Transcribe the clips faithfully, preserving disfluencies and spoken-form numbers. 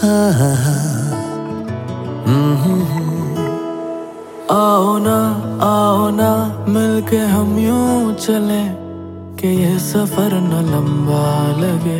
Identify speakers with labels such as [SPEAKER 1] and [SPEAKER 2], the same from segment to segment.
[SPEAKER 1] हाँ हाँ हाँ।
[SPEAKER 2] आओ ना आओ ना मिलके हम यूं चले कि ये सफर न लंबा लगे।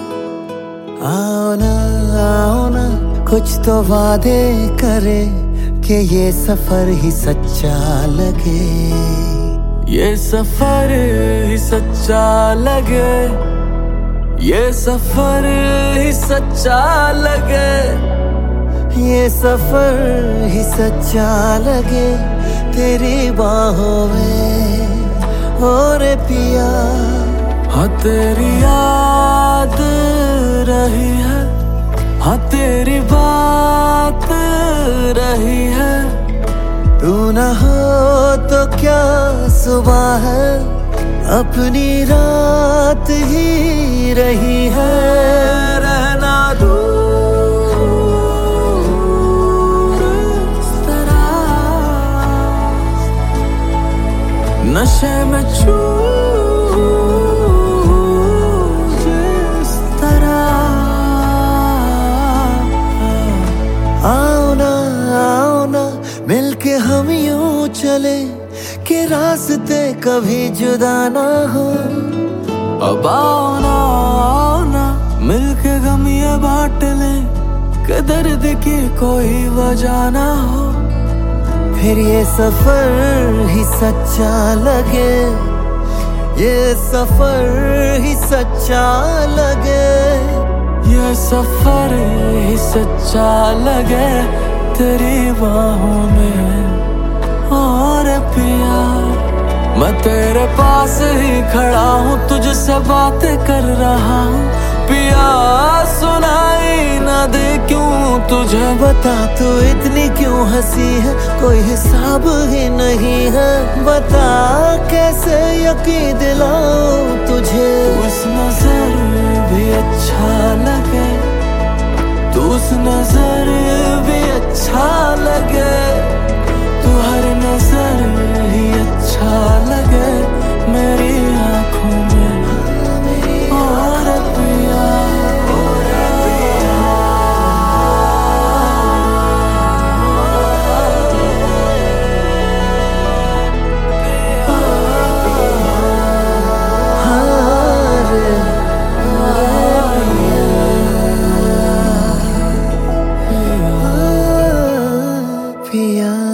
[SPEAKER 1] आओ ना आओ ना कुछ तो वादे करे कि ये सफर ही सच्चा लगे।
[SPEAKER 2] ये सफर ही सच्चा लगे, ये सफर ही सच्चा लगे,
[SPEAKER 1] ये सफर ही सच्चा लगे तेरी बाहों में और पिया।
[SPEAKER 2] हाँ तेरी याद रही है, हाँ तेरी बात रही है।
[SPEAKER 1] तू ना हो तो क्या सुबह है, अपनी रात ही रही है।
[SPEAKER 2] रहना दूर इस तरह, नशे में चूर इस तरह।
[SPEAKER 1] आओ ना आओ ना मिलके हम यूं चले कि रास्ते कभी जुदा ना हो।
[SPEAKER 2] अब आओ ना आओ ना मिलके गम ये बांट ले कि दर्द की कोई वजह ना हो।
[SPEAKER 1] फिर ये सफर ही सच्चा लगे, ये सफर ही सच्चा लगे,
[SPEAKER 2] ये सफर ही सच्चा लगे तेरी बाहों में और पिया। मैं तेरे पास ही खड़ा हूँ, तुझसे बातें कर रहा हूँ पिया। सुनाई ना दे क्यों तुझे,
[SPEAKER 1] बता तू इतनी क्यों हंसी है, कोई हिसाब ही नहीं है। बता कैसे यकीन दिलाऊं तुझे।
[SPEAKER 2] तू इस नजर भी अच्छा लगे, तू उस नजर भी अच्छा लगे, तू हर नजर ही अच्छा लगे मेरी आँखों में और पिया।
[SPEAKER 1] पिया।